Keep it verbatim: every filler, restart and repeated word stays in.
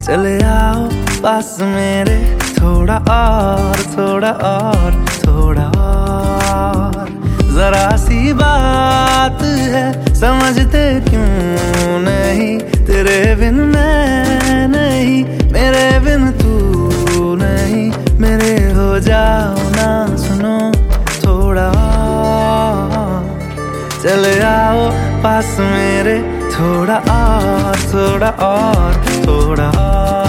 चले आओ पास मेरे, थोड़ा और थोड़ा और थोड़ा और। जरा सी बात है समझते क्यों नहीं, तेरे बिन मैं नहीं, मेरे बिन तू नहीं। मेरे हो जाओ ना सुनो थोड़ा और। चले आओ पास मेरे, थोड़ा और थोड़ा और थोड़ा और।